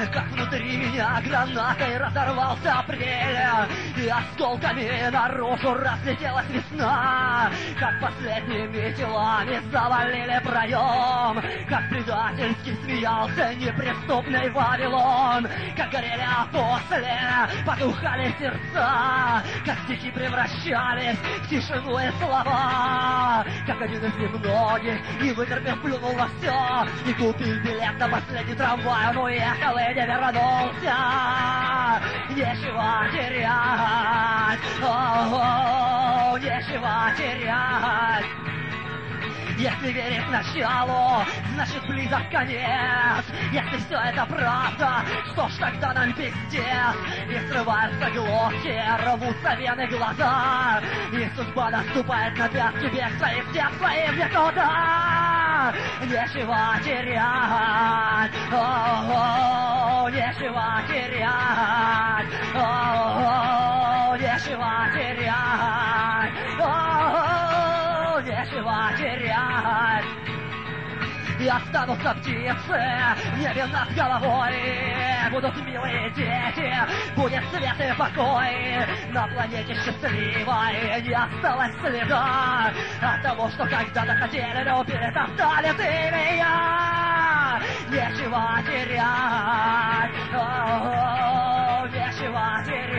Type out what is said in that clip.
как внутри меня гранатой разорвался апрель, и осколками наружу разлетелась весна, как последними телами завалили проем, как предательски смеялся неприступный Вавилон, как горели после, потухали сердца, как стихи превращались в тишину и слова, как один из немногих, не вытерпев, плюнул на все и купил билет на последний трамвай. Он уехал и не вернулся. Нечего терять, о-о-о, нечего терять. Если верить началу, значит близок конец. Если все это правда, что ж тогда нам пиздец? И срываются глотки, рвутся вены глаза, и судьба наступает на пятки, бег своих всех своим никуда. Нечего терять, о-о-о, нечего терять, о-о-о, нечего терять, о-о-о, нечего терять. И останутся птицы в небе над головой, будут милые дети, будет свет и покой. На планете счастливой не осталось следа от того, что когда-то хотели, но перетоптали ты меня. Нечего терять, о-о-о, нечего терять.